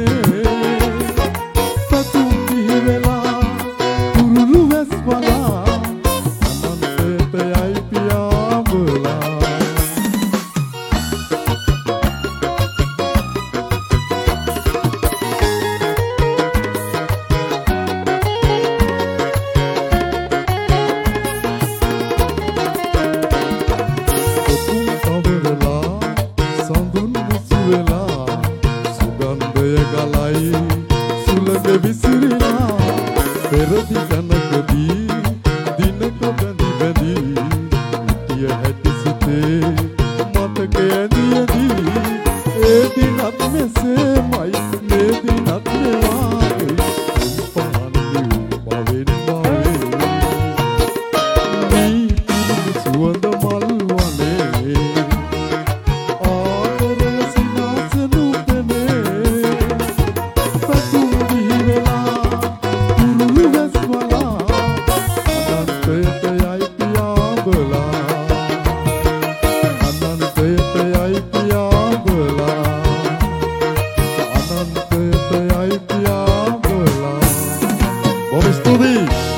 පැතුම් පිහිවෙලා කුරුළු වැස් බලා අනන්තයට යයි පියාඹලා විසිරිලා පෙරදි කනකදී දිනක බැඳි බැඳි හිටිය හැටි සිතේ මතක ඇඳියදී ඒ දිනත් මෙසේමයි මේ දිනත් මෙවාගේ පහන්නේ පවෙන් බවේ මේ පිළිම සුවඳ මල් වනේ ආදරය සිනාසනු පෙනේ පැතුම් Vamos, Tubi!